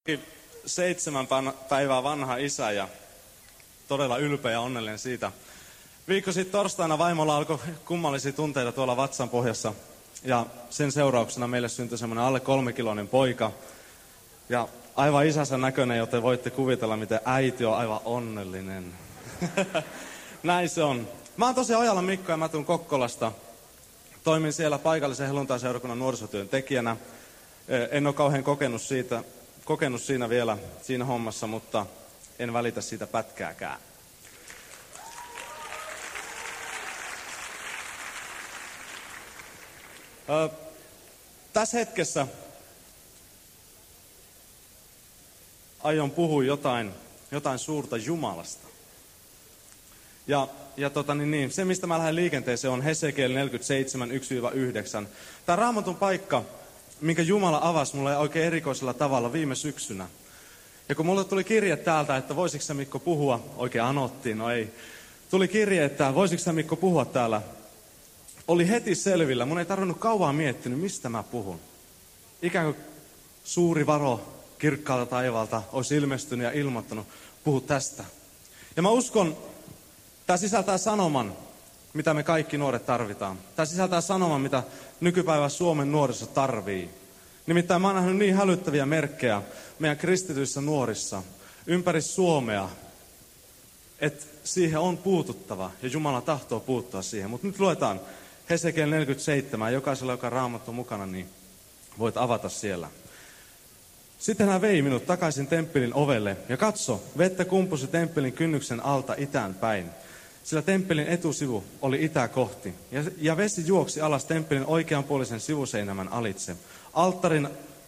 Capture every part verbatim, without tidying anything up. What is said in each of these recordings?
Seitsemän päivää vanha isä ja todella ylpeä ja onnellinen siitä. Viikko sitten torstaina vaimolla alkoi kummallisia tunteita tuolla vatsan pohjassa. Ja sen seurauksena meille syntyi semmoinen alle kolmekiloinen poika. Ja aivan isänsä näköinen, joten voitte kuvitella, miten äiti on aivan onnellinen. Näin se on. Mä oon tosiaan Ojalan Mikko ja mä tuun Kokkolasta. Toimin siellä paikallisen helluntai-seurakunnan nuorisotyön tekijänä. En ole kauhean kokenut siitä... kokenut siinä vielä, siinä hommassa, mutta en välitä siitä pätkääkään. Ö, tässä hetkessä aion puhua jotain, jotain suurta Jumalasta. Ja, ja tota, niin, niin, se, mistä mä lähden liikenteeseen, on Hesekiel neljäkymmentäseitsemän, yksi yhdeksän. Tämä Raamatun paikka, minkä Jumala avasi mulle oikein erikoisella tavalla viime syksynä. Ja kun mulle tuli kirje täältä, että voisitko sä Mikko puhua, oikein anottiin, no ei. Tuli kirje, että voisitko sä Mikko puhua täällä. Oli heti selvillä, mun ei tarvinnut kauan miettinyt, mistä mä puhun. Ikään kuin suuri varo kirkkaalta taivaalta olisi ilmestynyt ja ilmoittanut, puhu tästä. Ja mä uskon, tämä sisältää sanoman, mitä me kaikki nuoret tarvitaan. Tämä sisältää sanoman, mitä nykypäivän Suomen nuoriso tarvii. Nimittäin mä oon nähnyt niin hälyttäviä merkkejä meidän kristityissä nuorissa ympäri Suomea, että siihen on puututtava ja Jumala tahtoo puuttua siihen. Mutta nyt luetaan Hesekiel neljäkymmentäseitsemän, jokaisella, joka on Raamattu mukana, niin voit avata siellä. Sitten hän vei minut takaisin temppelin ovelle ja katso, vettä kumpusi temppelin kynnyksen alta itään päin. Sillä temppelin etusivu oli itää kohti, ja, ja vesi juoksi alas temppelin oikeanpuolisen sivuseinämän alitse, alttarin,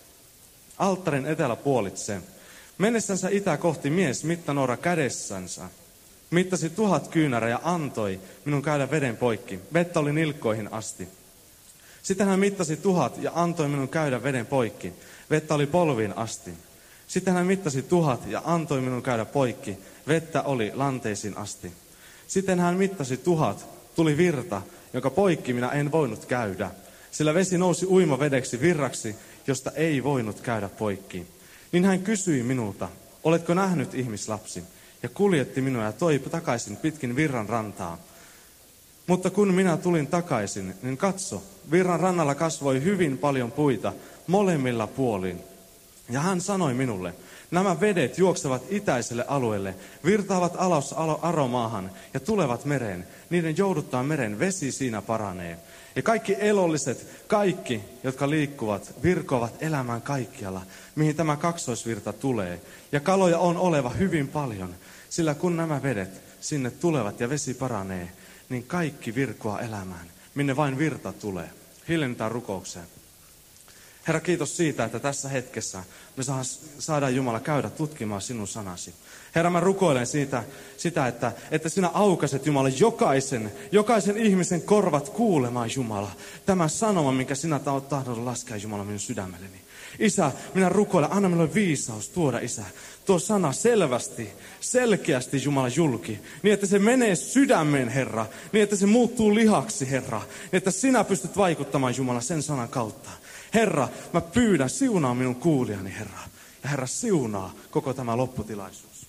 alttarin eteläpuolitse. Mennessänsä itää kohti mies mittanoora kädessänsä, mittasi tuhat kyynärää ja antoi minun käydä veden poikki. Vettä oli nilkkoihin asti. Sitten hän mittasi tuhat ja antoi minun käydä veden poikki. Vettä oli polviin asti. Sitten hän mittasi tuhat ja antoi minun käydä poikki. Vettä oli lanteisiin asti. Sitten hän mittasi tuhat, tuli virta, jonka poikki minä en voinut käydä. Sillä vesi nousi uimavedeksi virraksi, josta ei voinut käydä poikki. Niin hän kysyi minulta, oletko nähnyt ihmislapsi? Ja kuljetti minua ja toi takaisin pitkin virran rantaa. Mutta kun minä tulin takaisin, niin katso, virran rannalla kasvoi hyvin paljon puita molemmilla puolin. Ja hän sanoi minulle, nämä vedet juoksevat itäiselle alueelle, virtaavat alas aromaahan ja tulevat mereen. Niiden jouduttaa meren, vesi siinä paranee. Ja kaikki elolliset, kaikki, jotka liikkuvat, virkoavat elämään kaikkialla, mihin tämä kaksoisvirta tulee. Ja kaloja on oleva hyvin paljon, sillä kun nämä vedet sinne tulevat ja vesi paranee, niin kaikki virkoaa elämään, minne vain virta tulee. Hiljennetään rukoukseen. Herra, kiitos siitä, että tässä hetkessä me saadaan Jumala käydä tutkimaan sinun sanasi. Herra, mä rukoilen siitä, sitä, että, että sinä aukaset Jumala jokaisen, jokaisen ihmisen korvat kuulemaan Jumala. Tämä sanoma, minkä sinä tahdot laskea Jumala minun sydämelleni. Isä, minä rukoilen, anna minulle viisaus tuoda, Isä, tuo sana selvästi, selkeästi Jumala julki, niin että se menee sydämeen, Herra, niin että se muuttuu lihaksi, Herra, niin että sinä pystyt vaikuttamaan Jumala sen sanan kautta. Herra, mä pyydän, siunaa minun kuulijani, Herra. Ja Herra, siunaa koko tämä lopputilaisuus.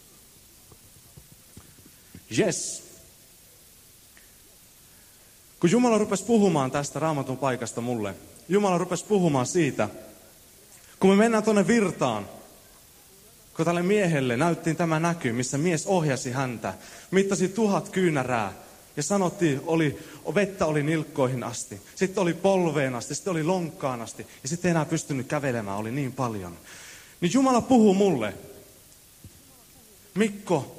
Yes. Kun Jumala rupesi puhumaan tästä Raamatun paikasta mulle, Jumala rupesi puhumaan siitä, kun me mennään tuonne virtaan, kun tälle miehelle näyttiin tämä näky, missä mies ohjasi häntä, mittasi tuhat kyynärää, ja sanottiin, oli, vettä oli nilkkoihin asti, sitten oli polveen asti, sitten oli lonkkaan asti, ja sitten ei enää pystynyt kävelemään, oli niin paljon. Niin Jumala puhuu mulle, Mikko,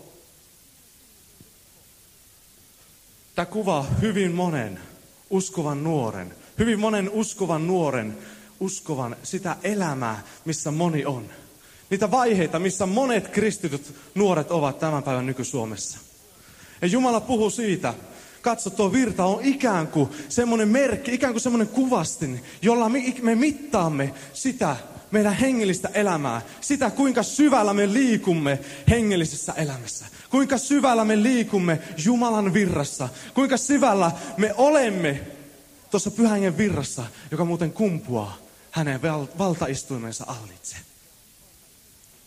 tämä kuvaa hyvin monen uskovan nuoren, hyvin monen uskovan nuoren, uskovan sitä elämää, missä moni on. Niitä vaiheita, missä monet kristityt nuoret ovat tämän päivän nyky-Suomessa. Ja Jumala puhuu siitä, katso, tuo virta on ikään kuin semmoinen merkki, ikään kuin semmoinen kuvastin, jolla me mittaamme sitä meidän hengellistä elämää. Sitä, kuinka syvällä me liikumme hengellisessä elämässä. Kuinka syvällä me liikumme Jumalan virrassa. Kuinka syvällä me olemme tuossa Pyhän Hengen virrassa, joka muuten kumpuaa hänen valtaistuimensa allitse.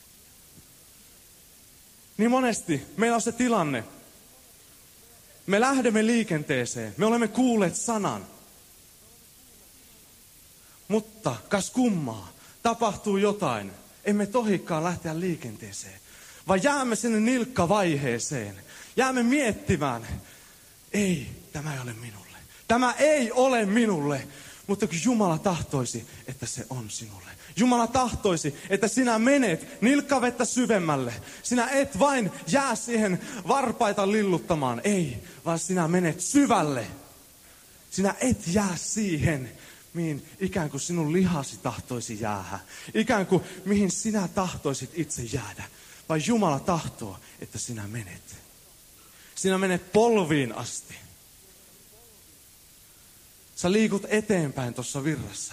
Niin monesti meillä on se tilanne. Me lähdemme liikenteeseen. Me olemme kuulleet sanan. Mutta kas kummaa, tapahtuu jotain. Emme tohikaan lähteä liikenteeseen. Vaan jäämme sinne nilkkavaiheeseen. Jäämme miettimään. Ei, tämä ei ole minulle. Tämä ei ole minulle. Mutta kun Jumala tahtoisi, että se on sinulle. Jumala tahtoisi, että sinä menet nilkkavettä syvemmälle. Sinä et vain jää siihen varpaita lilluttamaan. Ei, vaan sinä menet syvälle. Sinä et jää siihen, mihin ikään kuin sinun lihasi tahtoisi jäädä. Ikään kuin mihin sinä tahtoisit itse jäädä. Vaan Jumala tahtoo, että sinä menet. Sinä menet polviin asti. Sä liikut eteenpäin tuossa virrassa.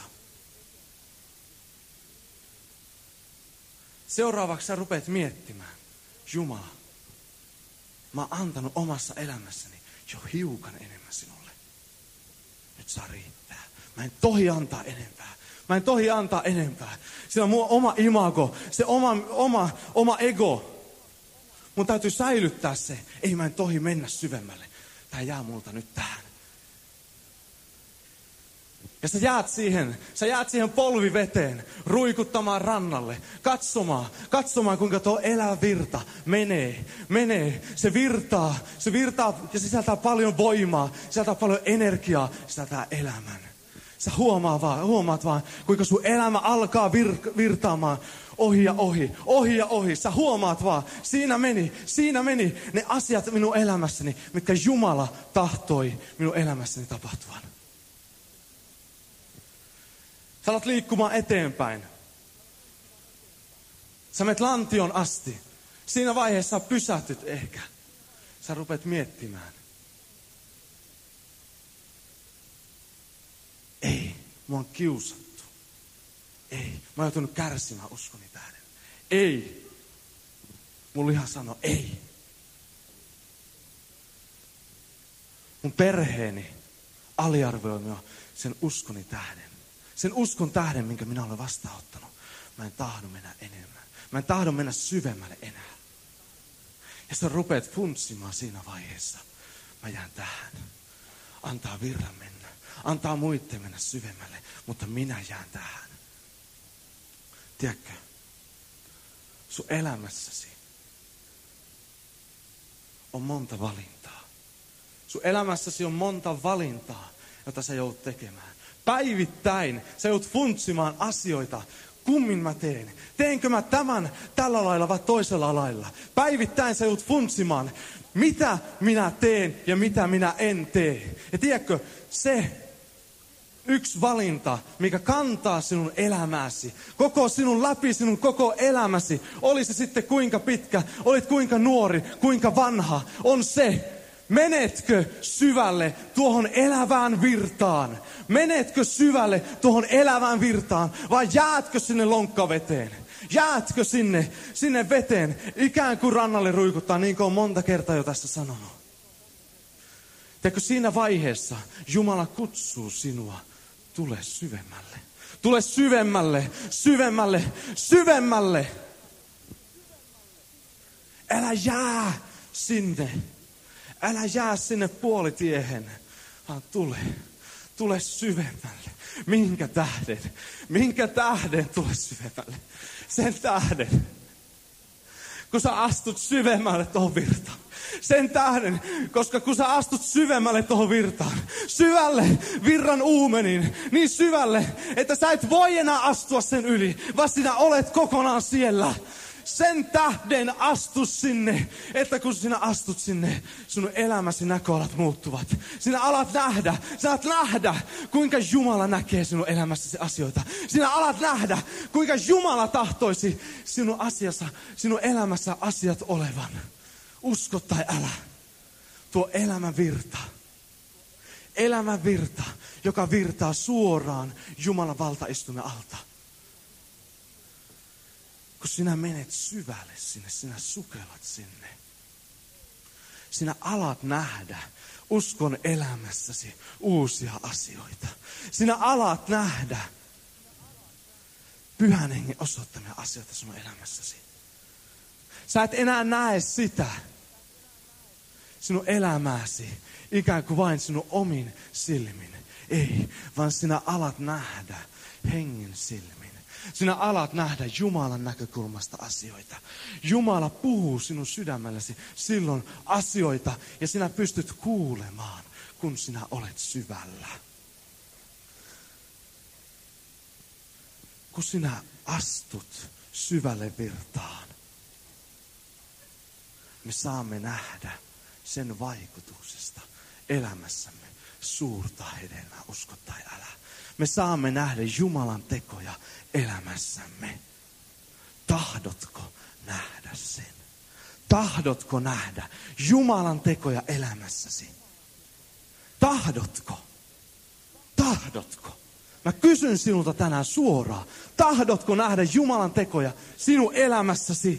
Seuraavaksi sä rupeat miettimään. Jumala, mä oon antanut omassa elämässäni jo hiukan enemmän sinulle. Nyt saa riittää. Mä en tohi antaa enempää. Mä en tohi antaa enempää. Sillä mun oma imago, se oma, oma, oma ego. Mun täytyy säilyttää se. Ei mä en tohi mennä syvemmälle. Tää jää multa nyt tähän. Ja sä jäät siihen, sä jäät siihen polviveteen, ruikuttamaan rannalle, katsomaan, katsomaan kuinka tuo elävä virta menee, menee. Se virtaa, se virtaa ja sisältää paljon voimaa, sisältää paljon energiaa, sisältää elämän. Sä huomaat vaan, huomaat vaan, kuinka sun elämä alkaa vir- virtaamaan ohi ja ohi, ohi ja ohi. Sä huomaat vaan, siinä meni, siinä meni ne asiat minun elämässäni, mitkä Jumala tahtoi minun elämässäni tapahtuvan. Sä alat liikkumaan eteenpäin. Sä menet lantion asti. Siinä vaiheessa pysähtyt ehkä. Sä rupeat miettimään. Ei, mua on kiusattu. Ei, mä oon joutunut kärsimään uskoni tähden. Ei. Mun liha sanoo ei. Mun perheeni aliarvioi minua sen uskoni tähden. Sen uskon tähden, minkä minä olen vastaanottanut. Mä en tahdo mennä enemmän. Mä en tahdo mennä syvemmälle enää. Ja sä rupeat funtsimaan siinä vaiheessa. Mä jään tähän. Antaa virran mennä. Antaa muiden mennä syvemmälle. Mutta minä jään tähän. Tiedätkö? Sun elämässäsi on monta valintaa. Sun elämässäsi on monta valintaa, jota sä joudut tekemään. Päivittäin sä joudut funtsimaan asioita. Kummin mä teen? Teenkö mä tämän tällä lailla vai toisella lailla? Päivittäin sä joudut funtsimaan, mitä minä teen ja mitä minä en tee. Ja tiedätkö, se yksi valinta, mikä kantaa sinun elämäsi, koko sinun läpi sinun koko elämäsi, oli se sitten kuinka pitkä, olit kuinka nuori, kuinka vanha, on se, menetkö syvälle tuohon elävään virtaan? Menetkö syvälle tuohon elävään virtaan? Vai jäätkö sinne lonkkaveteen? Jäätkö sinne, sinne veteen? Ikään kuin rannalle ruikuttaa, niin kuin on monta kertaa jo tässä sanonut. Tiedätkö, siinä vaiheessa Jumala kutsuu sinua, tule syvemmälle. Tule syvemmälle, syvemmälle, syvemmälle. Älä jää sinne. Älä jää sinne puolitiehen, vaan tule, tule syvemmälle. Minkä tähden? Minkä tähden tule syvemmälle? Sen tähden, kun sä astut syvemmälle tuohon virtaan. Sen tähden, koska kun sä astut syvemmälle tuohon virtaan, syvälle virran uumeniin, niin syvälle, että sä et voi enää astua sen yli, vaan sinä olet kokonaan siellä. Sen tähden astu sinne, että kun sinä astut sinne, sun elämäsi näköalat muuttuvat. Sinä alat nähdä, sinä alat nähdä, kuinka Jumala näkee sinun elämässäsi asioita. Sinä alat nähdä, kuinka Jumala tahtoisi sinun asiassa, sinun elämässä asiat olevan. Usko tai älä, tuo elämän virta. Elämän virta, joka virtaa suoraan Jumalan valtaistuimen alta. Kun sinä menet syvälle sinne, sinä sukellat sinne. Sinä alat nähdä uskon elämässäsi uusia asioita. Sinä alat nähdä Pyhän Hengen osoittamia asioita sun elämässäsi. Sä et enää näe sitä, sinun elämääsi, ikään kuin vain sinun omin silmin. Ei, vaan sinä alat nähdä hengen silmin. Sinä alat nähdä Jumalan näkökulmasta asioita. Jumala puhuu sinun sydämelläsi silloin asioita ja sinä pystyt kuulemaan, kun sinä olet syvällä. Kun sinä astut syvälle virtaan, me saamme nähdä sen vaikutuksesta elämässämme suurta hedelmää, usko tai älä. Me saamme nähdä Jumalan tekoja elämässämme. Tahdotko nähdä sen? Tahdotko nähdä Jumalan tekoja elämässäsi? Tahdotko? Tahdotko? Mä kysyn sinulta tänään suoraan. Tahdotko nähdä Jumalan tekoja sinun elämässäsi?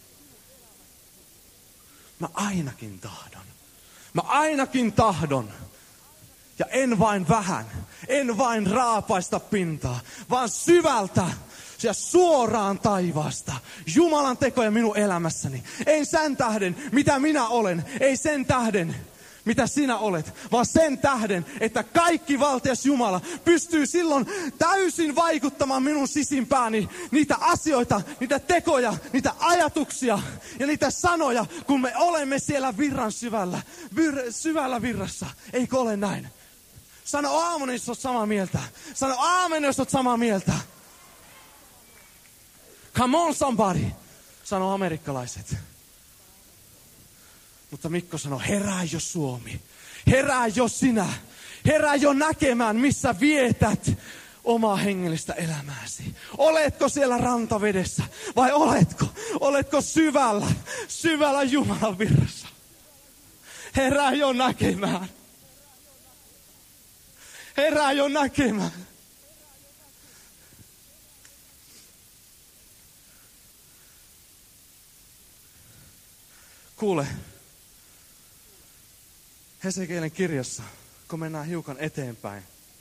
Mä ainakin tahdon. Mä ainakin tahdon. Ja en vain vähän, en vain raapaista pintaa, vaan syvältä ja suoraan taivaasta. Jumalan tekoja minun elämässäni. Ei sen tähden, mitä minä olen, ei sen tähden, mitä sinä olet, vaan sen tähden, että kaikki valtias Jumala pystyy silloin täysin vaikuttamaan minun sisimpääni niitä asioita, niitä tekoja, niitä ajatuksia ja niitä sanoja, kun me olemme siellä virran syvällä, vir, syvällä virrassa. Eikö ole näin? Sano aamen, jos olet samaa mieltä. Sano aamen, jos olet samaa mieltä. Come on somebody, sano amerikkalaiset. Mutta Mikko sanoi, herää jo Suomi. Herää jo sinä. Herää jo näkemään, missä vietät omaa hengellistä elämääsi. Oletko siellä rantavedessä vai oletko? Oletko syvällä, syvällä Jumalan virrassa? Herää jo näkemään. Herää jo näkemään. Kuule, Hesekielin kirjassa, kun mennään hiukan eteenpäin,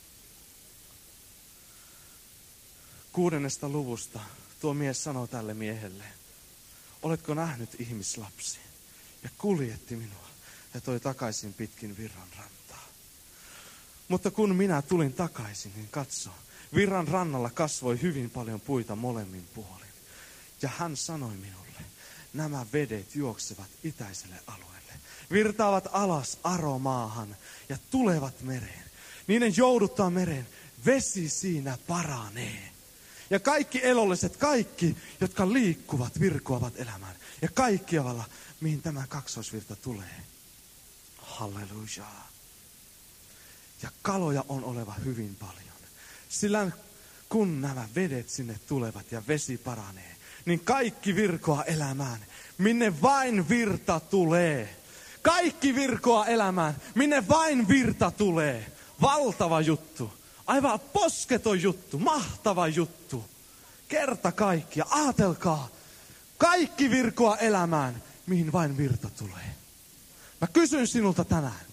kuudennesta luvusta tuo mies sanoo tälle miehelle, oletko nähnyt ihmislapsi? Ja kuljetti minua ja toi takaisin pitkin virran rantaa. Mutta kun minä tulin takaisin, niin katso, virran rannalla kasvoi hyvin paljon puita molemmin puolin. Ja hän sanoi minulle, nämä vedet juoksevat itäiselle alueelle. Virtaavat alas Aromaahan ja tulevat mereen. Niiden jouduttaa mereen, vesi siinä paranee. Ja kaikki elolliset, kaikki, jotka liikkuvat, virkoavat elämään. Ja kaikkialla, mihin tämä kaksoisvirta tulee. Halleluja. Ja kaloja on oleva hyvin paljon. Sillä kun nämä vedet sinne tulevat ja vesi paranee, niin kaikki virkoa elämään, minne vain virta tulee. Kaikki virkoa elämään, minne vain virta tulee. Valtava juttu. Aivan posketon juttu, mahtava juttu. Kerta kaikkia, aatelkaa. Kaikki virkoa elämään, mihin vain virta tulee. Mä kysyn sinulta tänään.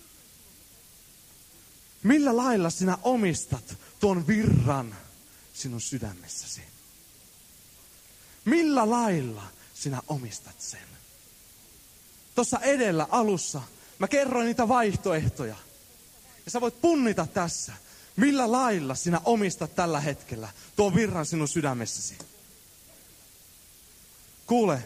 Millä lailla sinä omistat tuon virran sinun sydämessäsi? Millä lailla sinä omistat sen? Tuossa edellä alussa mä kerroin niitä vaihtoehtoja. Ja sä voit punnita tässä, millä lailla sinä omistat tällä hetkellä tuon virran sinun sydämessäsi. Kuule,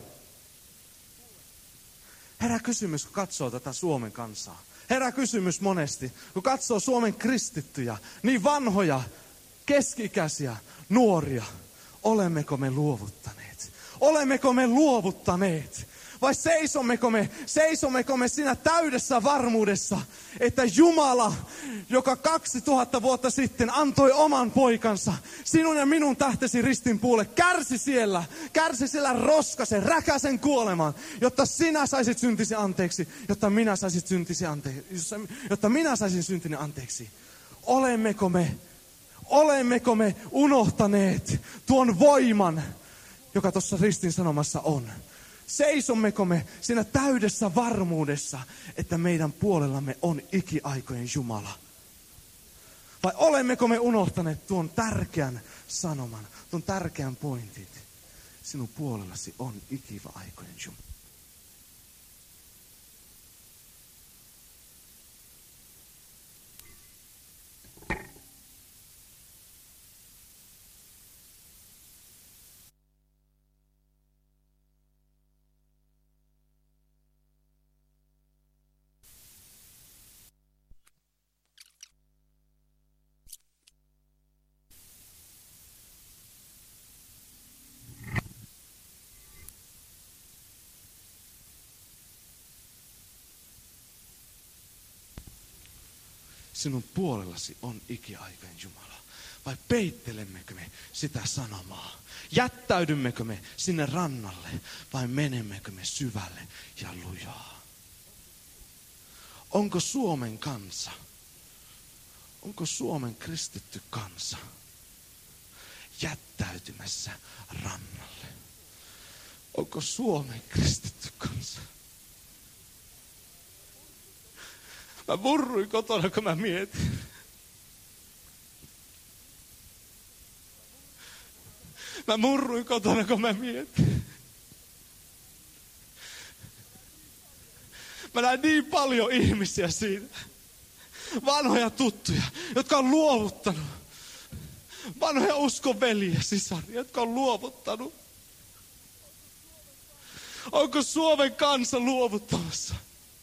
herää kysymys, kun katsoo tätä Suomen kansaa. Herää kysymys monesti, kun katsoo Suomen kristittyjä, niin vanhoja, keski-ikäisiä, nuoria. Olemmeko me luovuttaneet? Olemmeko me luovuttaneet? Vai seisommeko me, seisommeko me siinä täydessä varmuudessa, että Jumala, joka kaksituhatta vuotta sitten antoi oman poikansa sinun ja minun tähtesi ristin puulle, kärsi siellä, kärsi siellä roskasen, räkäsen kuoleman, jotta sinä saisit syntisi anteeksi, jotta minä saisin syntisi anteeksi, jotta minä saisin syntini anteeksi. Olemmeko me, olemmeko me unohtaneet tuon voiman, joka tuossa ristin sanomassa on? Seisommeko me siinä täydessä varmuudessa, että meidän puolellamme on ikiaikojen Jumala? Vai olemmeko me unohtaneet tuon tärkeän sanoman, tuon tärkeän pointin, Sinun puolellasi on ikiva aikojen Jumala. Sinun puolellasi on ikiaikojen Jumala. Vai peittelemmekö me sitä sanomaa? Jättäydymmekö me sinne rannalle vai menemmekö me syvälle ja lujaa? Onko Suomen kansa, onko Suomen kristitty kansa jättäytymässä rannalle? Onko Suomen kristitty kansa? Mä murruin kotona, kun mä mietin. Mä murruin kotona, kun mä mietin. Mä näin niin paljon ihmisiä siinä. Vanhoja tuttuja, jotka on luovuttanut. Vanhoja uskon veliä, sisaria, jotka on luovuttanut. Onko Suomen kansa luovuttamassa?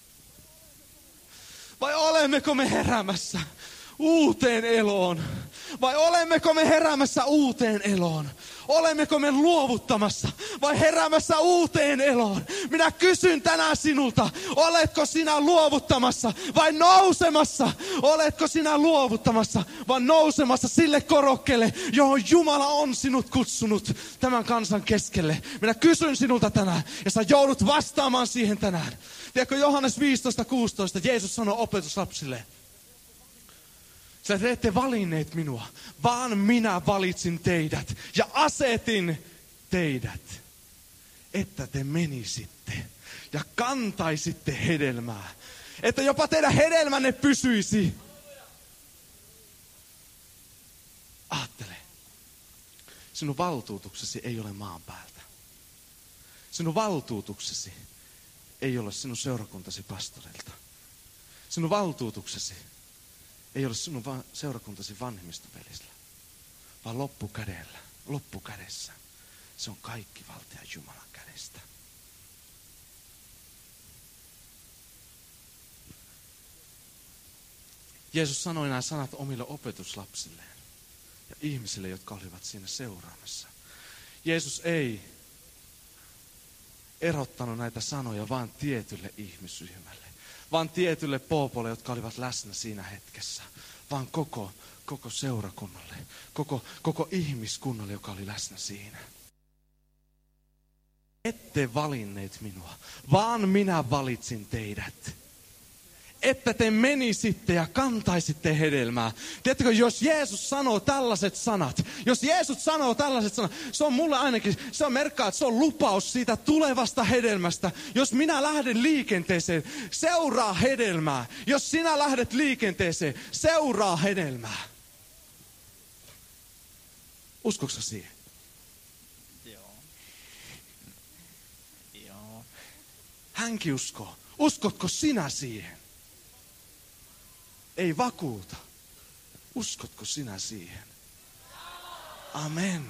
Vai olemmeko me heräämässä uuteen eloon? Vai olemmeko me heräämässä uuteen eloon? Olemmeko me luovuttamassa vai heräämässä uuteen eloon? Minä kysyn tänään sinulta, oletko sinä luovuttamassa vai nousemassa? Oletko sinä luovuttamassa vai nousemassa sille korokkeelle, johon Jumala on sinut kutsunut tämän kansan keskelle? Minä kysyn sinulta tänään ja sä joudut vastaamaan siihen tänään. Tiedätkö, Johannes viisitoista kuusitoista, Jeesus sanoi opetuslapsille, sillä te ette valinneet minua, vaan minä valitsin teidät ja asetin teidät, että te menisitte ja kantaisitte hedelmää. Että jopa teidän hedelmänne pysyisi. Ajattele, sinun valtuutuksesi ei ole maan päältä. Sinun valtuutuksesi ei ole sinun seurakuntasi pastorilta. Sinun valtuutuksesi ei ole sinun va- seurakuntasi vanhemmistovelisellä, vaan loppukädellä, loppukädessä se on kaikki valtia Jumalan kädestä. Jeesus sanoi nämä sanat omille opetuslapsilleen ja ihmisille, jotka olivat siinä seuraamassa. Jeesus ei erottanut näitä sanoja vain tietylle ihmisryhmälle, vaan tietylle poopolle, jotka olivat läsnä siinä hetkessä, vaan koko, koko seurakunnalle, koko, koko ihmiskunnalle, joka oli läsnä siinä. Ette valinneet minua, vaan minä valitsin teidät. Että te menisitte ja kantaisitte hedelmää. Tiedättekö, jos Jeesus sanoo tällaiset sanat, jos Jeesus sanoo tällaiset sanat, se on mulle ainakin, se on merkkaa, että se on lupaus siitä tulevasta hedelmästä. Jos minä lähden liikenteeseen, seuraa hedelmää. Jos sinä lähdet liikenteeseen, seuraa hedelmää. Uskotko siihen? Joo. Joo. Hänkin uskoo. Uskotko sinä siihen? Ei vakuuta. Uskotko sinä siihen? Amen.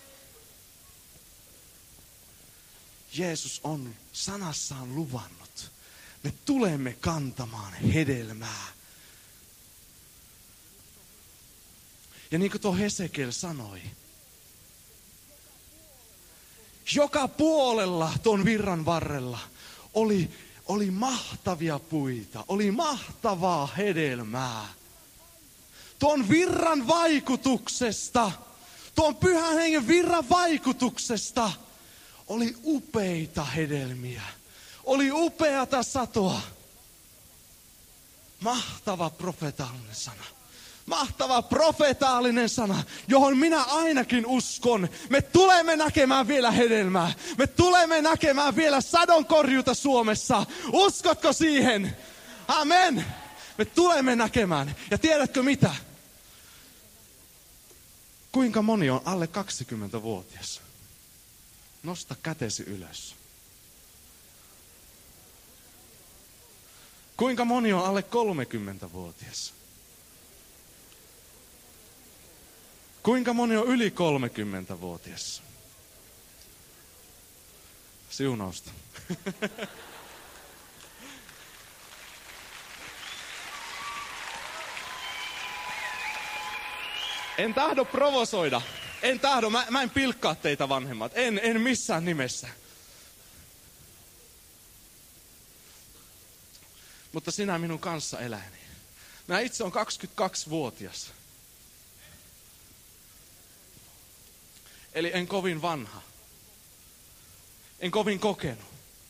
Jeesus on sanassaan luvannut. Me tulemme kantamaan hedelmää. Ja niin kuin tuo Hesekiel sanoi, joka puolella tuon virran varrella oli Oli mahtavia puita, oli mahtavaa hedelmää. Tuon virran vaikutuksesta, tuon pyhän hengen virran vaikutuksesta oli upeita hedelmiä. Oli upeata satoa. Mahtava profetaalinen sana. Mahtava profetaalinen sana, johon minä ainakin uskon. Me tulemme näkemään vielä hedelmää. Me tulemme näkemään vielä sadonkorjuuta Suomessa. Uskotko siihen? Amen. Me tulemme näkemään. Ja tiedätkö mitä? Kuinka moni on alle kaksikymmentävuotias? Nosta kätesi ylös. Kuinka moni on alle kolmekymmentävuotias? Kuinka moni on yli kolmekymmentävuotias? Siunausta. En tahdo provosoida. En tahdo. Mä, mä en pilkkaa teitä vanhemmat. En, en missään nimessä. Mutta sinä minun kanssa eläni. Mä itse on kaksikymmentäkaksivuotias. Eli en kovin vanha. En kovin kokenut.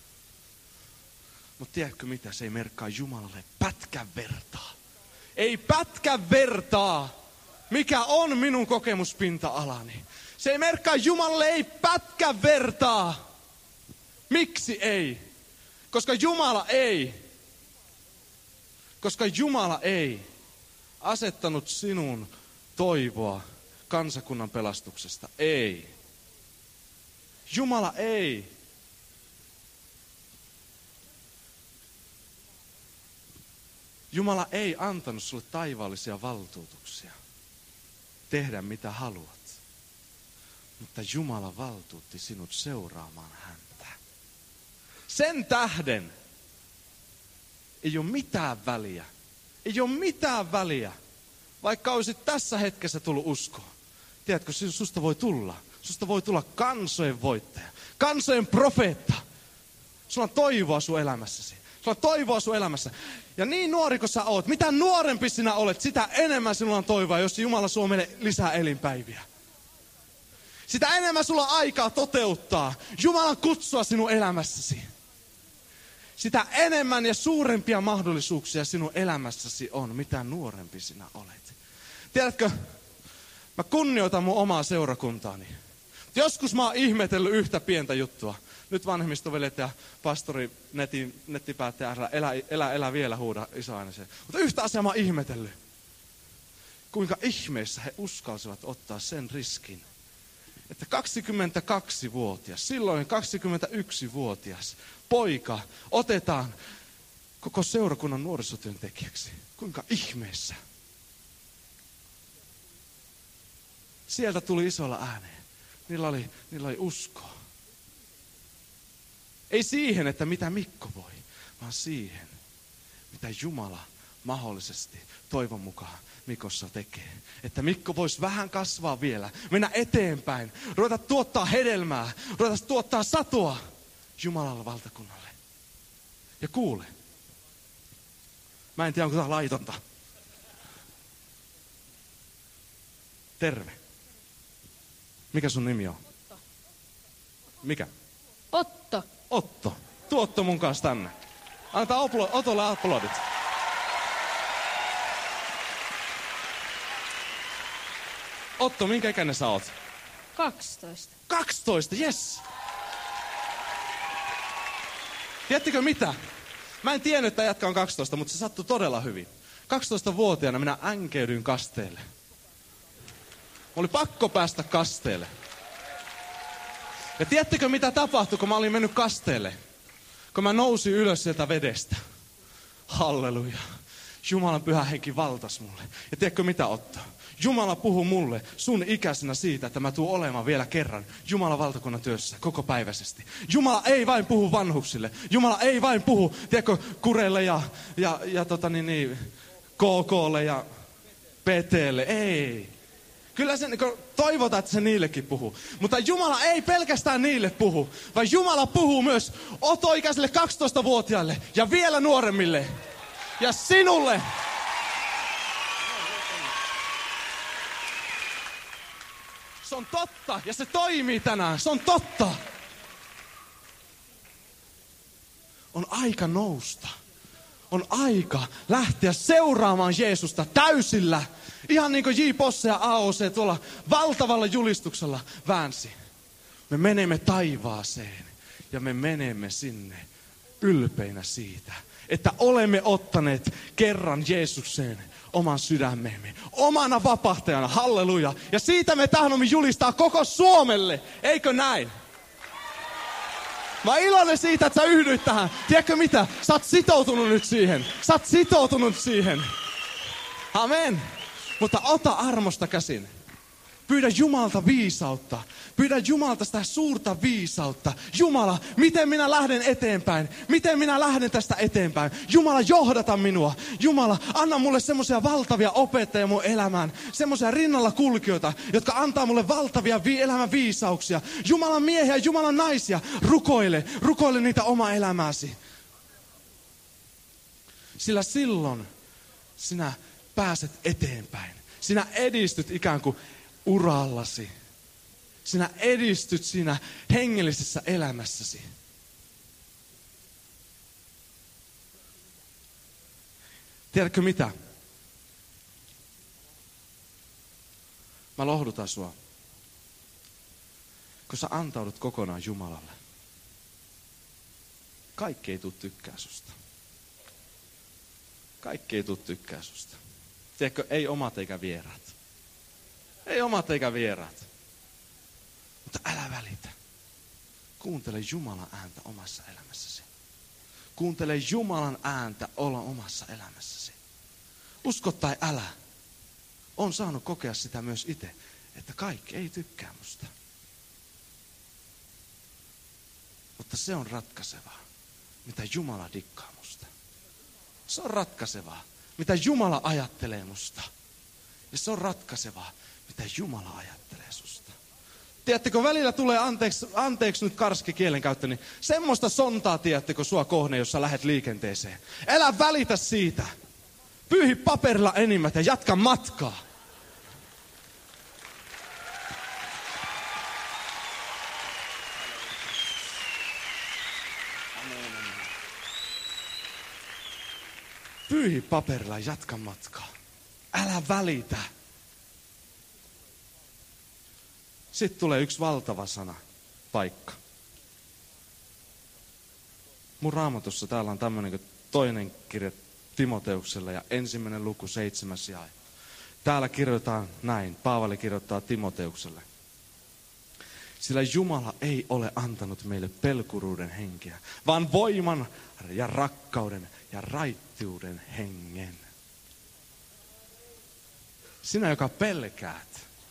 Mutta tiedätkö mitä? Se ei merkkaa Jumalalle pätkän vertaa. Ei pätkän vertaa. Mikä on minun kokemuspinta-alani? Se ei merkkaa Jumalalle ei pätkän vertaa. Miksi ei? Koska Jumala ei. Koska Jumala ei asettanut sinun toivoa kansakunnan pelastuksesta. Ei. Jumala ei. Jumala ei antanut sulle taivaallisia valtuutuksia tehdä mitä haluat. Mutta Jumala valtuutti sinut seuraamaan häntä. Sen tähden ei ole mitään väliä. Ei ole mitään väliä. Vaikka olisit tässä hetkessä tullut uskoon. Tiedätkö, susta voi tulla. Susta voi tulla kansojen voittaja. Kansojen profeetta. Sulla on toivoa sun elämässäsi. Sulla on toivoa sun elämässä. Ja niin nuori kuin sä oot, mitä nuorempi sinä olet, sitä enemmän sinulla on toivoa, jos Jumala suo meille lisää elinpäiviä. Sitä enemmän sulla on aikaa toteuttaa Jumalan kutsua sinun elämässäsi. Sitä enemmän ja suurempia mahdollisuuksia sinun elämässäsi on, mitä nuorempi sinä olet. Tiedätkö, mä kunnioitan mun omaa seurakuntaani. Joskus mä oon ihmetellyt yhtä pientä juttua. Nyt vanhemmistovelet ja pastori netin, nettipäättäjä, elä, elä, elä vielä huuda isoääniseen. Mutta yhtä asiaa mä oon ihmetellyt. Kuinka ihmeessä he uskalsivat ottaa sen riskin, että kaksikymmentäkaksivuotias, silloin kaksikymmentäyksivuotias poika otetaan koko seurakunnan nuorisotyöntekijäksi. Kuinka ihmeessä. Sieltä tuli isolla ääneen. Niillä oli, niillä oli uskoa. Ei siihen, että mitä Mikko voi, vaan siihen, mitä Jumala mahdollisesti toivon mukaan Mikossa tekee. Että Mikko voisi vähän kasvaa vielä, mennä eteenpäin, ruveta tuottaa hedelmää, ruveta tuottaa satoa Jumalalle valtakunnalle. Ja kuule, mä en tiedä, onko tämä laitonta. Terve. Mikä sun nimi on? Otto. Mikä? Otto. Otto. Tuotto mun kanssa tänne. Annetaan Oplo, Otolle aplodit. Otto, minkä ikäinen sä oot? kaksitoista. kaksitoista, yes! Tiedättekö mitä? Mä en tiennyt, että jätkä on kaksitoista, mutta se sattui todella hyvin. kaksitoistavuotiaana minä änkeydyin kasteelle. Oli pakko päästä kasteelle. Ja tiedättekö mitä tapahtui, kun mä olin mennyt kasteelle? Kun mä nousin ylös sieltä vedestä. Halleluja. Jumalan pyhä henki valtas mulle. Ja tiedätkö mitä, Otto? Jumala puhuu mulle sun ikäisenä siitä, että mä tuun olemaan vielä kerran Jumalan valtakunnan työssä kokopäiväisesti. Jumala ei vain puhu vanhuksille. Jumala ei vain puhu, tiedätkö, kureille ja, ja, ja tota niin, niin, K K:lle ja P T:lle. Ei. Kyllä se toivotaan, että se niillekin puhuu. Mutta Jumala ei pelkästään niille puhu, vaan Jumala puhuu myös Otto-ikäiselle kaksitoistavuotiaille ja vielä nuoremmille. Ja sinulle. Se on totta ja se toimii tänään. Se on totta. On aika nousta. On aika lähteä seuraamaan Jeesusta täysillä. Ihan niin kuin J. Posse ja A O C tuolla valtavalla julistuksella väänsi. Me menemme taivaaseen ja me menemme sinne ylpeinä siitä, että olemme ottaneet kerran Jeesukseen oman sydämemme, omana vapahtajana, halleluja. Ja siitä me tahdomme julistaa koko Suomelle, eikö näin? Mä oon iloinen siitä, että sä yhdyit tähän. Tiedätkö mitä? Sä oot sitoutunut nyt siihen. Sä oot sitoutunut siihen. Amen. Mutta ota armosta käsin. Pyydä Jumalalta viisautta. Pyydä Jumalalta sitä suurta viisautta. Jumala, miten minä lähden eteenpäin? Miten minä lähden tästä eteenpäin? Jumala, johdata minua. Jumala, anna mulle semmoisia valtavia opettajia mun elämään. Semmoisia rinnalla kulkijoita, jotka antaa mulle valtavia vi- elämän viisauksia. Jumalan miehiä, Jumalan naisia. Rukoile, rukoile niitä oma elämääsi. Sillä silloin sinä pääset eteenpäin. Sinä edistyt ikään kuin urallasi. Sinä edistyt siinä hengellisessä elämässäsi. Tiedätkö mitä? Mä lohdutan sua. Kun sä antaudut kokonaan Jumalalle, kaikki ei tule tykkää susta. Kaikki ei tule tykkää susta. Tiedätkö, ei omat eikä vieraat. Ei omat eikä vieraat. Mutta älä välitä. Kuuntele Jumalan ääntä omassa elämässäsi. Kuuntele Jumalan ääntä olla omassa elämässäsi. Usko tai älä. Olen saanut kokea sitä myös itse, että kaikki ei tykkää musta. Mutta se on ratkaisevaa, mitä Jumala dikkaa musta. Se on ratkaisevaa, mitä Jumala ajattelee musta. Ja se on ratkaisevaa, mitä Jumala ajattelee susta. Tiedättekö, välillä tulee anteeksi, anteeksi nyt karski kielenkäyttö, niin semmoista sontaa, tiedättekö, sua kohne, jos sä lähdet liikenteeseen. Älä välitä siitä. Pyyhi paperilla enimmät ja jatka matkaa. Pyyhi paperilla ja jatka matkaa. Älä välitä. Sitten tulee yksi valtava sana, paikka. Mun Raamatussa täällä on tämmöinen toinen kirja Timoteukselle ja ensimmäinen luku seitsemäs jae. Täällä kirjoitetaan näin, Paavali kirjoittaa Timoteukselle. Sillä Jumala ei ole antanut meille pelkuruuden henkeä, vaan voiman ja rakkauden ja raittiuden hengen. Sinä, joka pelkäät,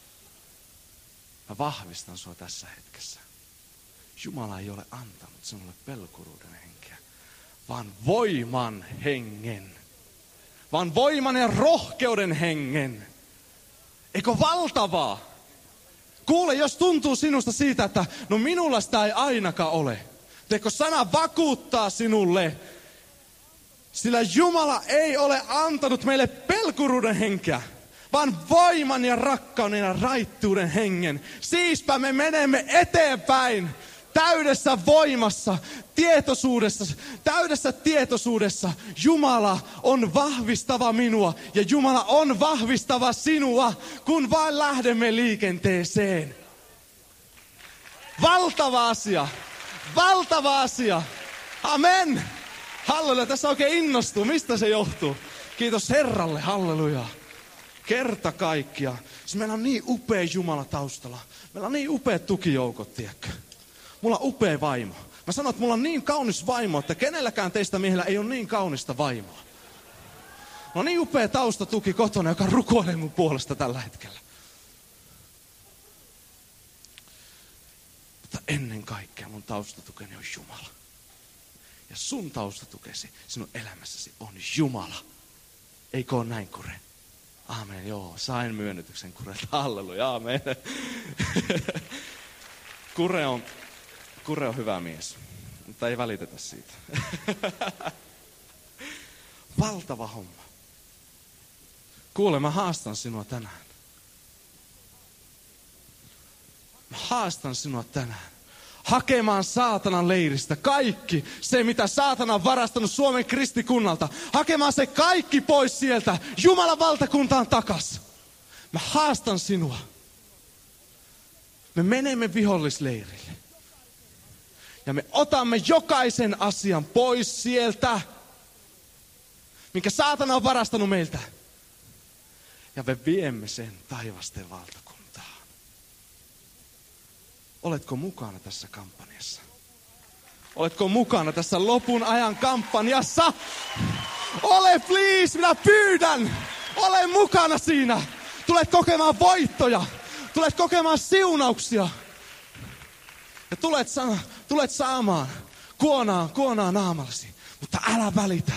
mä vahvistan sua tässä hetkessä. Jumala ei ole antanut sinulle pelkuruuden henkeä, vaan voiman hengen. Vaan voiman ja rohkeuden hengen. Eikö valtavaa? Kuule, jos tuntuu sinusta siitä, että no minulla sitä ei ainakaan ole. Teekö sana vakuuttaa sinulle? Sillä Jumala ei ole antanut meille pelkuruuden henkeä, vaan voiman ja rakkauden ja raittuuden hengen. Siispä me menemme eteenpäin täydessä voimassa, tietoisuudessa, täydessä tietoisuudessa. Jumala on vahvistava minua ja Jumala on vahvistava sinua, kun vain lähdemme liikenteeseen. Valtava asia, valtava asia. Amen. Halleluja, tässä oikein innostuu. Mistä se johtuu? Kiitos Herralle, halleluja. Kerta kaikkia. Meillä on niin upea Jumala taustalla. Meillä on niin upeat tukijoukot, tiedätkö? Mulla on upea vaimo. Mä sanon, että mulla on niin kaunis vaimo, että kenelläkään teistä miehillä ei ole niin kaunista vaimoa. Mulla on niin upea taustatuki kotona, joka rukoilee mun puolesta tällä hetkellä. Mutta ennen kaikkea mun taustatukeni on Jumala. Ja sun taustatukesi sinun elämässäsi on Jumala. Eikö ole näin, Kure? Aamen, joo, sain myönnytyksen Kurelta. Halleluja, aamen. Kure on, Kure on hyvä mies, mutta ei välitetä siitä. Valtava homma. Kuule, mä haastan sinua tänään. Mä haastan sinua tänään. Hakemaan saatanan leiristä kaikki se, mitä saatana on varastanut Suomen kristikunnalta. Hakemaan se kaikki pois sieltä Jumalan valtakuntaan takas. Mä haastan sinua. Me menemme vihollisleirille. Ja me otamme jokaisen asian pois sieltä, minkä saatana on varastanut meiltä. Ja me viemme sen taivasten valtakuntaan. Oletko mukana tässä kampanjassa? Oletko mukana tässä lopun ajan kampanjassa? Ole please, minä pyydän. Ole mukana siinä. Tulet kokemaan voittoja. Tulet kokemaan siunauksia. Ja tulet, sa- tulet saamaan kuonaa, kuonaa naamallasi. Mutta älä välitä.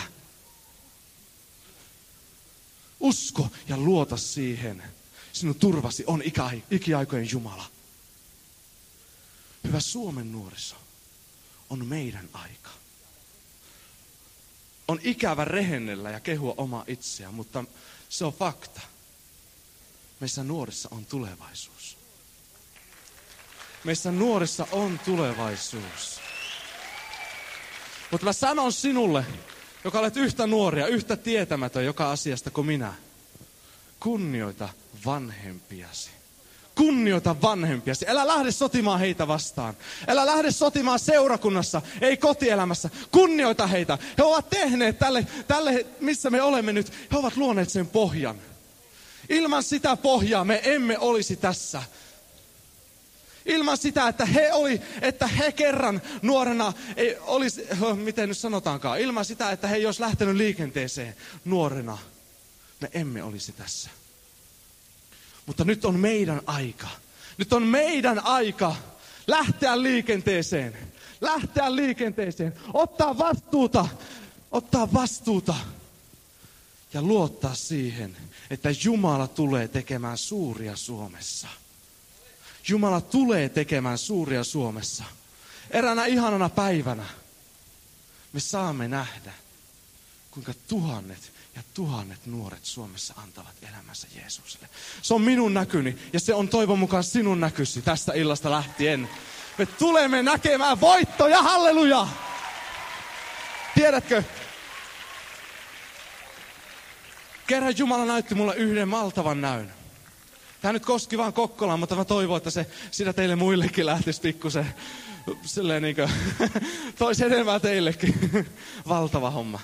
Usko ja luota siihen. Sinun turvasi on ikä- ikiaikojen Jumala. Hyvä Suomen nuoriso. On meidän aika. On ikävä rehennellä ja kehua omaa itseään, mutta se on fakta. Meissä nuorissa on tulevaisuus. Meissä nuorissa on tulevaisuus. Mutta mä sanon sinulle, joka olet yhtä nuoria, yhtä tietämätön joka asiasta kuin minä. Kunnioita vanhempiasi. Kunnioita vanhempiasi. Älä lähde sotimaan heitä vastaan. Älä lähde sotimaan seurakunnassa, ei kotielämässä. Kunnioita heitä. He ovat tehneet tälle, tälle, missä me olemme nyt, he ovat luoneet sen pohjan. Ilman sitä pohjaa me emme olisi tässä. Ilman sitä, että he, oli, että he kerran nuorena, ei olisi, miten nyt sanotaankaan, ilman sitä, että he ei olisi lähtenyt liikenteeseen nuorena, me emme olisi tässä. Mutta nyt on meidän aika. Nyt on meidän aika lähteä liikenteeseen. Lähteä liikenteeseen. Ottaa vastuuta. Ottaa vastuuta. Ja luottaa siihen, että Jumala tulee tekemään suuria Suomessa. Jumala tulee tekemään suuria Suomessa. Eräänä ihanana päivänä me saamme nähdä, kuinka tuhannet ja tuhannet nuoret Suomessa antavat elämänsä Jeesukselle. Se on minun näkyni ja se on toivon mukaan sinun näkysi tästä illasta lähtien. Me tulemme näkemään voittoja, halleluja! Tiedätkö? Kerran Jumala näytti mulle yhden valtavan näyn. Tämä nyt koski vaan Kokkolaan, mutta mä toivon, että se sitä teille muillekin lähtisi pikkusen silleen niin kuin toisi enemmän teillekin. Valtava homma.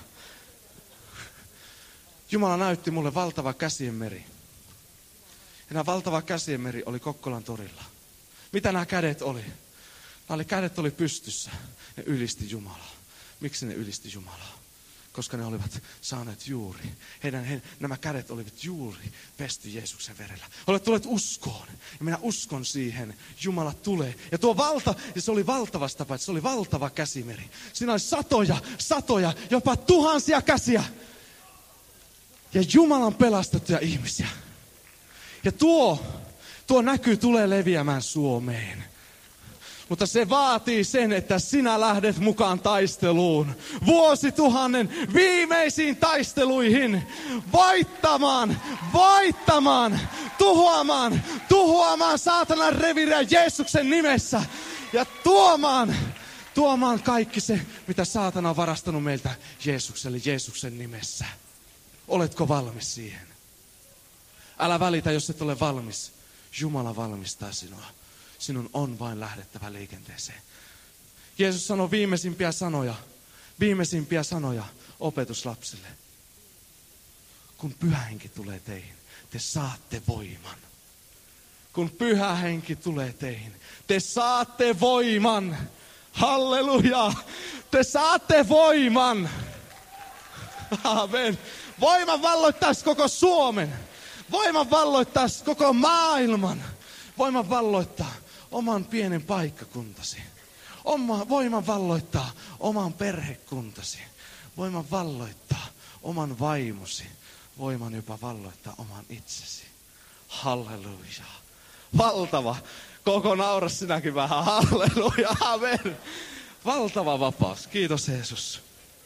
Jumala näytti mulle valtava käsien meri. Ja nämä valtava käsien meri oli Kokkolan torilla. Mitä nämä kädet oli? Nämä oli, kädet oli pystyssä. Ne ylisti Jumalaa. Miksi ne ylisti Jumalaa? Koska ne olivat saaneet juuri. Heidän, he, nämä kädet olivat juuri pesty Jeesuksen verellä. Olet tulleet uskoon. Ja minä uskon siihen. Jumala tulee. Ja tuo valta, ja se oli valtavasta paitsi, se oli valtava käsimeri. Siinä oli satoja, satoja, jopa tuhansia käsiä. Ja Jumalan pelastettuja ihmisiä. Ja tuo, tuo näky tulee leviämään Suomeen. Mutta se vaatii sen, että sinä lähdet mukaan taisteluun. Vuosituhannen viimeisiin taisteluihin. Voittamaan, voittamaan, tuhoamaan, tuhoamaan saatanan reviiriä Jeesuksen nimessä. Ja tuomaan, tuomaan kaikki se, mitä saatana on varastanut meiltä Jeesukselle, Jeesuksen nimessä. Oletko valmis siihen? Älä välitä, jos et ole valmis. Jumala valmistaa sinua. Sinun on vain lähdettävä liikenteeseen. Jeesus sanoi viimeisimpiä sanoja, viimeisimpiä sanoja opetuslapsille. Kun Pyhä Henki tulee teihin, te saatte voiman. Kun Pyhä Henki tulee teihin, te saatte voiman. Halleluja! Te saatte voiman. Amen. Voiman valloittaisi koko Suomen. Voiman valloittaisi koko maailman. Voiman valloittaa oman pienen paikkakuntasi. Oma, voiman valloittaa oman perhekuntasi. Voiman valloittaa oman vaimosi. Voiman jopa valloittaa oman itsesi. Halleluja. Valtava. Koko naura sinäkin vähän. Halleluja. Amen. Valtava vapaus. Kiitos Jeesus.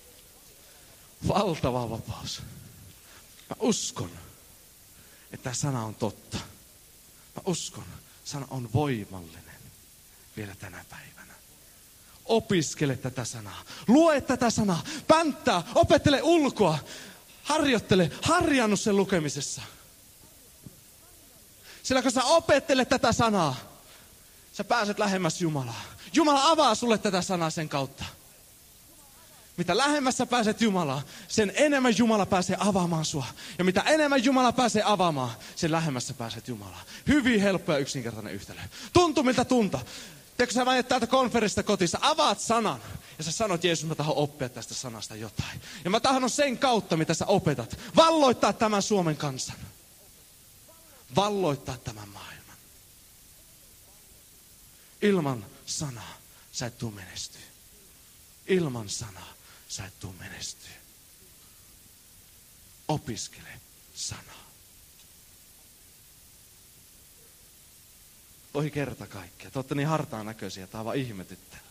Valtava vapaus. Mä uskon, että tämä sana on totta. Mä uskon, sana on voimallinen vielä tänä päivänä. Opiskele tätä sanaa. Lue tätä sanaa. Pänttää. Opettele ulkoa. Harjoittele. Harjannu sen lukemisessa. Sillä kun sä opettelet tätä sanaa, sä pääset lähemmäs Jumalaa. Jumala avaa sulle tätä sanaa sen kautta. Mitä lähemmässä pääset Jumalaa, sen enemmän Jumala pääsee avaamaan sua. Ja mitä enemmän Jumala pääsee avaamaan, sen lähemmässä pääset Jumalaa. Hyvin helppo ja yksinkertainen yhtälö. Tuntuu miltä tunta. Tiedätkö, sä menet täältä konferenssista kotiin, sä avaat sanan. Ja sä sanot, Jeesus, mä tahdon oppia tästä sanasta jotain. Ja mä tahdon sen kautta, mitä sä opetat, valloittaa tämän Suomen kansan. Valloittaa tämän maailman. Ilman sanaa sä et tuu menestyä. Ilman sanaa sä et tuu menestyä. Opiskele sanaa. Voi kerta kaikkea. Te ootte niin hartaan näköisiä, tää on vaan ihmetyttää.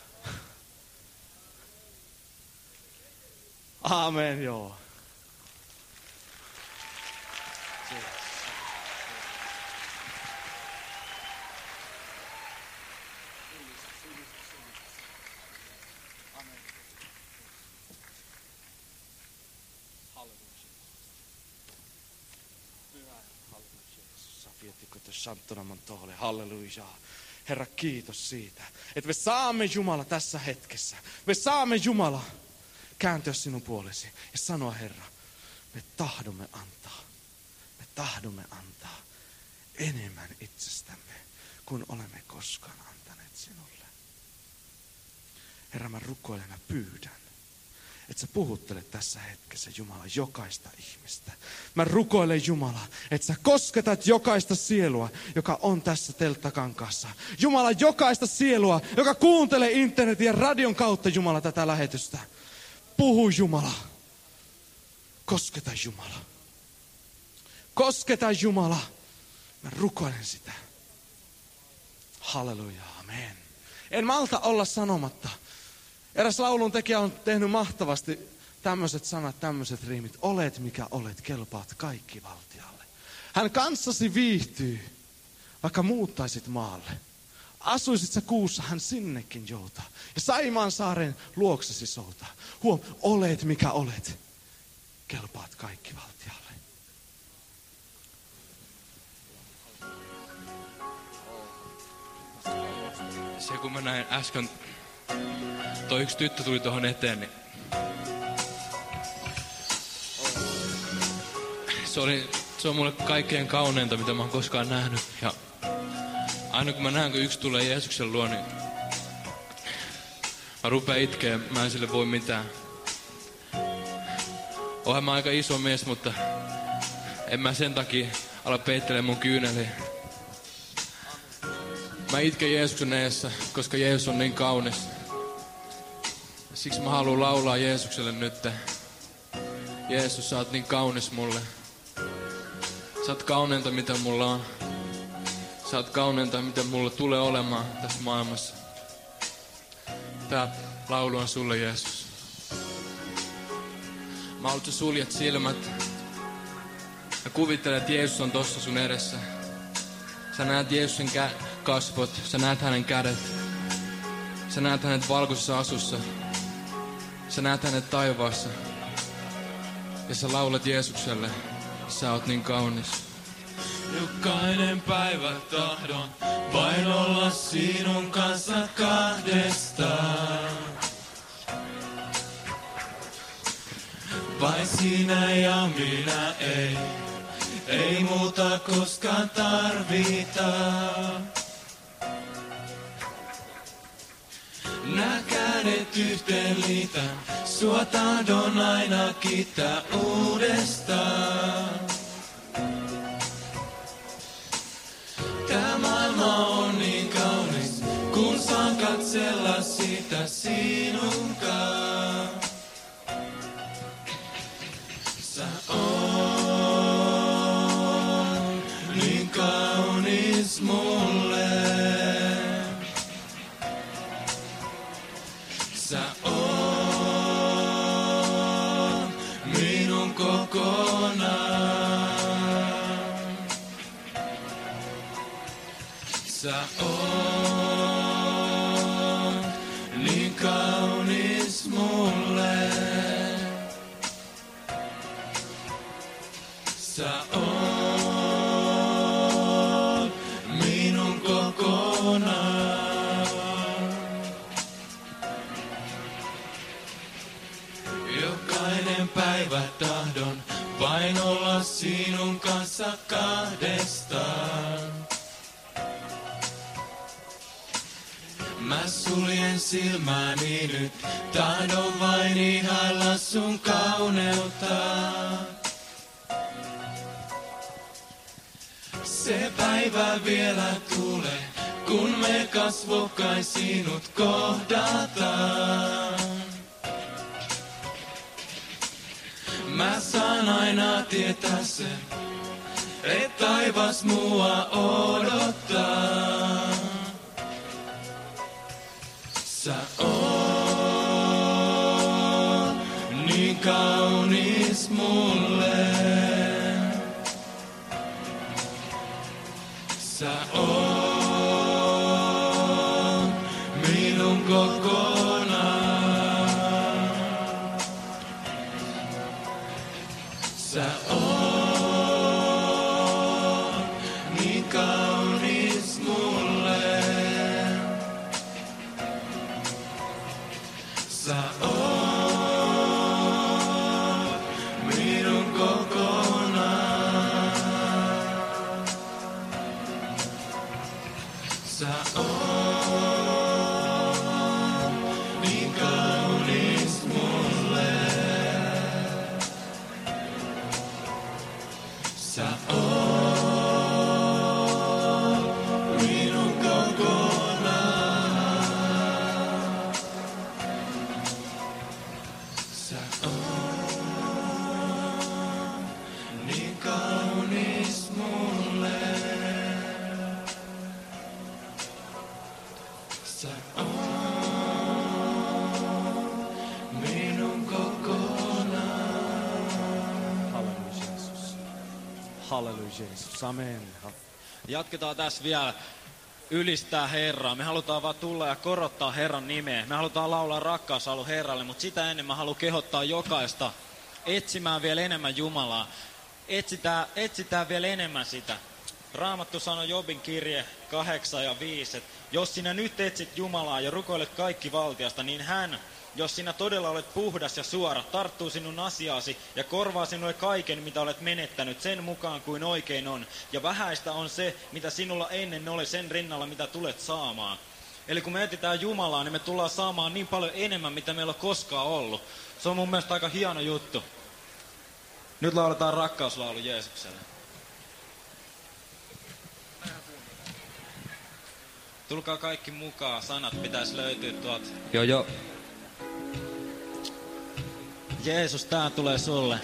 Aamen, joo. Halleluja. Herra, kiitos siitä, että me saamme Jumala tässä hetkessä. Me saamme Jumala kääntyä sinun puolesi ja sanoa, Herra, me tahdomme antaa. Me tahdomme antaa enemmän itsestämme, kuin olemme koskaan antaneet sinulle. Herra, mä rukoilen ja pyydän, että sä puhuttelet tässä hetkessä, Jumala, jokaista ihmistä. Mä rukoilen, Jumala, että sä kosketat jokaista sielua, joka on tässä telttakankaassa. Jumala, jokaista sielua, joka kuuntelee internetin ja radion kautta, Jumala, tätä lähetystä. Puhu, Jumala. Kosketa, Jumala. Kosketa, Jumala. Mä rukoilen sitä. Halleluja, amen. En malta olla sanomatta. Eräs laulun tekijä on tehnyt mahtavasti tämmöiset sanat, tämmöiset riimit. Olet mikä olet, kelpaat kaikki valtialle. Hän kanssasi viihtyy, vaikka muuttaisit maalle. Asuisit sä kuussa, hän sinnekin joutaa. Ja Saimaan saaren luoksesi soutaa. Huom, olet mikä olet, kelpaat kaikki valtialle. Se kun mä näin äsken, toi yksi tyttö tuli tuohon eteen, niin se, oli, se on mulle kaikkein kauneinta, mitä mä oon koskaan nähnyt. Ja aina kun mä näen, kun yksi tulee Jeesuksen luo, niin mä rupean itkeä, mä en sille voi mitään. Oonhan mä aika iso mies, mutta en mä sen takia ala peittelemään mun kyyneliä. Mä itken Jeesuksen edessä, koska Jeesus on niin kaunis. Siksi mä haluan laulaa Jeesukselle nyt. Jeesus, sä oot niin kaunis mulle. Sä oot kauneinta, mitä mulla on. Sä oot kauneinta, mitä mulla tulee olemaan tässä maailmassa. Tää laulu on sulle, Jeesus. Mä haluan, että suljet silmät. Ja kuvittele, että Jeesus on tossa sun edessä. Sä näet Jeesuksen kä- kasvot. Sä näet hänen kädet. Sä näet hänet valkoisessa asussa. Sä näet hänet taivaassa. Ja sä laulat Jeesukselle. Sä oot niin kaunis. Jokainen päivä tahdon vain olla sinun kanssa kahdestaan. Vain sinä ja minä ei, ei muuta koskaan tarvita. Nää kädet yhteen liitän, sua tahdon aina kiittää uudestaan. Tää maailma on niin kaunis, kun saan katsella sitä sinunkaan. Sä oot niin kaunis mulle. Sä oot minun kokonaan. Sä oot niin kaunis mulle. Sä oot minun kokonaan. Jokainen päivä tahdon vain olla sinun kanssa kahdestaan. Mä suljen silmäni nyt, tahdon vain ihailla sun kauneutta. Se päivä vielä tulee, kun me kasvokkain sinut kohdataan. Mä saan aina tietää sen, et taivas mua odottaa. Sä oot niin kaunis mulle. Sä oot minun kokonaan. Sä oot niin kaunis mulle. Sä oot minun kokonaan. Sä oot niin kaunis mulle. Sä oot minun kokonaan. Sä oot niin kaunis mulle. Sä oot minun kokonaan. Halleluja Jeesus. Halleluja Jeesus. Amen. Jatketaan tässä vielä ylistää Herraa. Me halutaan vaan tulla ja korottaa Herran nimeä. Me halutaan laulaa rakkauslaulu Herralle, mutta sitä ennen mä haluan kehottaa jokaista etsimään vielä enemmän Jumalaa. Etsitään, etsitään vielä enemmän sitä. Raamattu sanoi Jobin kirje kahdeksan ja viisi, että jos sinä nyt etsit Jumalaa ja rukoilet kaikki valtiasta, niin hän, jos sinä todella olet puhdas ja suora, tarttuu sinun asiaasi ja korvaa sinulle kaiken, mitä olet menettänyt, sen mukaan kuin oikein on. Ja vähäistä on se, mitä sinulla ennen oli, sen rinnalla, mitä tulet saamaan. Eli kun me etsitään Jumalaa, niin me tullaan saamaan niin paljon enemmän, mitä meillä on koskaan ollut. Se on mun mielestä aika hieno juttu. Nyt lauletaan rakkauslaulu Jeesukselle. Tulkaa kaikki mukaan, sanat pitäisi löytyä tuolta. Joo joo. Jeesus, tää tulee sulle.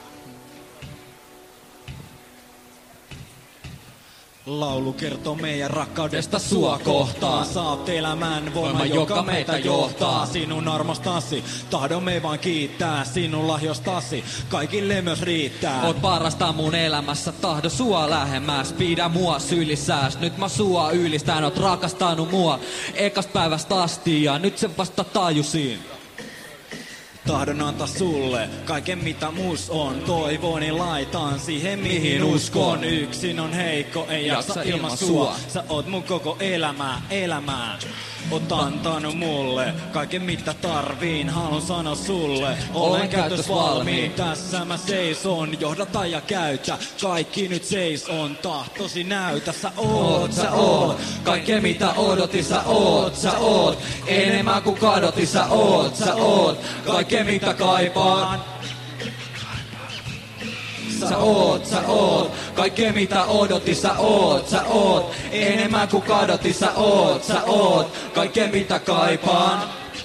Laulu kertoo meidän rakkaudesta sua kohtaan. Saat elämän voima, joka meitä johtaa. Sinun armostasi, tahdomme vaan kiittää. Sinun lahjostasi, kaikille myös riittää. Oot parasta mun elämässä, tahdo sua lähemmäs. Pidä mua sylissääs, nyt mä sua ylistän. Oot rakastanut mua ekasta päivästä asti ja nyt se vasta tajusin. Tahdon antaa sulle kaiken mitä mus on. Toivoni laitan siihen mihin uskon. Yksin on heikko, ei jaksa ilman sua. Sä oot mun koko elämää, elämää. Oot antanut mulle kaiken mitä tarviin. Haluan sanoa sulle, olen käytös valmiin. Tässä mä seison, johdata ja käytä. Kaikki nyt seis on, tahtosi näytä. Sä oot, sä oot, kaikkea mitä odotin. Sä oot, sä oot, enemmän kuin kadotin. Sä oot, sä oot, kaikkea mitä kaipaan. Sä oot, sä oot, kaikkea mitä odotin. Sä oot, sä oot, enemmän kuin kadotin. Sä oot, sä oot, kaikkea mitä kaipaan.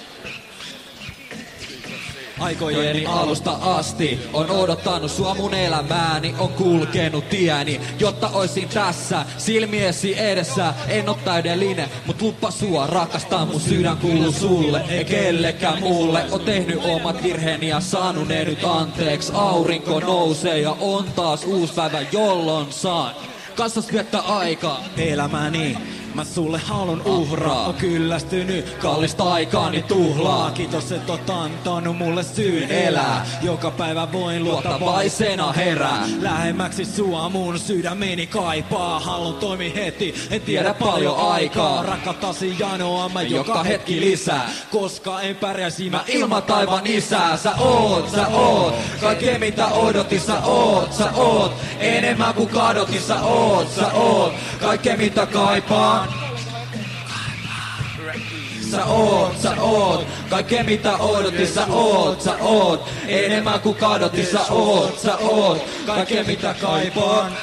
Aikojeni alusta asti on odottanut sua mun elämääni, on kulkenut tieni, jotta oisin tässä silmiesi edessä. En oo täydellinen, mut lupa sua rakastaa, mun sydän kuuluu sulle, ei kellekään muulle. Oon tehnyt omat virheeni ja saanut ne nyt anteeksi. Aurinko nousee ja on taas uusi päivä, jolloin saan kanssas viettää aikaa. Elämäni mä sulle haluun uhraa. On kyllästynyt kallista aikaani tuhlaa. Kiitos et oot antanut mulle syyn elää. Joka päivä voin luottavaisena herää. Lähemmäksi sua mun sydämeni kaipaa. Haluun toimi heti, en tiedä paljon aikaa. Rakkautasi janoa mä joka hetki lisää. Koska en pärjäisi mä ilman taivaan isää. Sä oot, sä oot, kaikkea mitä odotin. Sä oot, sä oot, enemmän kuin kadotin. Sä oot, sä oot, kaikkea mitä kaipaan. sä oot, sä oot. Kaikkea mitä odotin, sä oot, sä oot. Enemmän kuin kadotin, sä oot, sä oot. Kaikkea mitä kaipaan.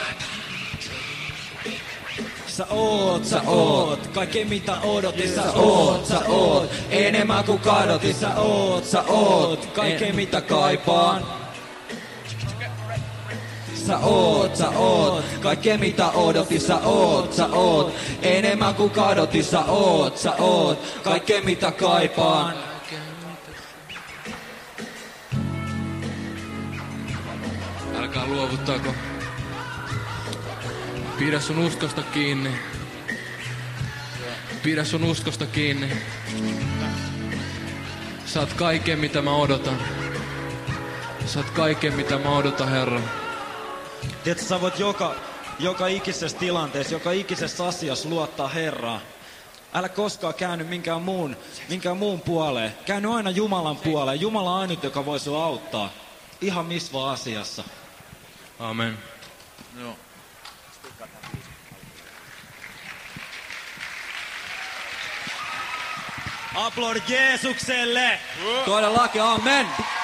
Sä oot, Sä oot, kaikki mitä odotin, sä oot, sä oot. Enemmän kuin kadotin, sä oot, sä oot. Kaikkea mitä kaipaan. Sä oot, sä oot, kaikkea mitä odotin, sä oot, sä oot. Enemmän kuin kadotin, sä oot, sä oot. Kaikkea mitä kaipaan. Älkää luovuttako. Pidä sun uskosta kiinni. Pidä sun uskosta kiinni. Sä oot kaiken mitä mä odotan. Sä oot kaiken mitä mä odotan, Herra. Tiedätkö, sä voit joka, joka ikisessä tilanteessa, joka ikisessä asiassa luottaa Herraan. Älä koskaan käänny minkään muun, minkään muun puoleen. Käänny aina Jumalan puoleen. Jumala on ainut, joka voi sua auttaa. Ihan missä vaan asiassa. Amen. Joo. Aplodit Jeesukselle! Todellakin, amen.